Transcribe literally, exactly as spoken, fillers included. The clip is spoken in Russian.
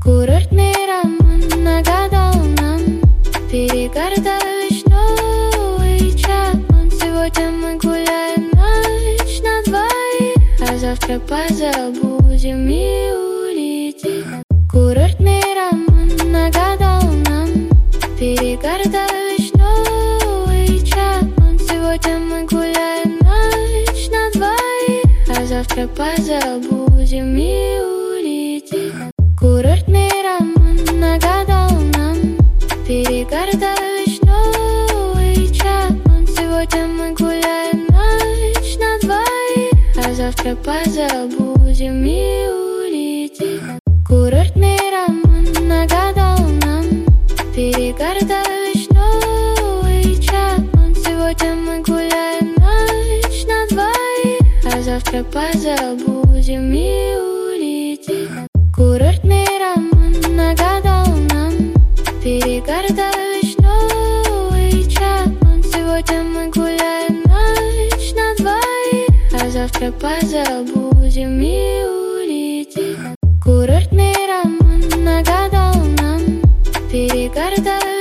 Курортный роман нагадал нам перегар вишневый чапман. Сегодня мы гуляем ночь на двоих, а завтра позабудем и улетим. Курортный роман нагадал нам перегар вишневый чапман. Сегодня мы гуляем ночь на двоих, а завтра позабудем и улетим. Курортный роман нагадал нам перегар вишневый чапман. Сегодня мы гуляем ночь на двоих, а завтра позабудем и улетим. Курортный роман нагадал нам перегар вишневый чапман. Сегодня мы гуляем ночь на двоих, а завтра позабудем и улетим. Курортный роман нагадал нам перегар вишневый чапман. Сегодня мы гуляем ночь на двоих, а завтра позабудем и улетим. Курортный роман нагадал нам перегар